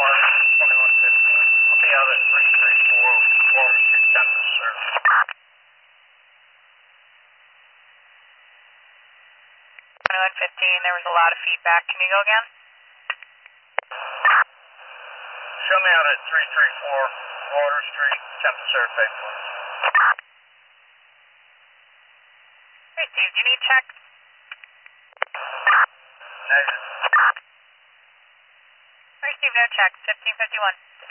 2115. I'll be out at 334 Water Street, Tempest, sir. 2115, there was a lot of feedback. Can you go again? Show me out at 334 Water Street, Tempest, sir, Bay, please. Hey, Steve, do you need check? Negative. Hey, Steve, no check. 1551.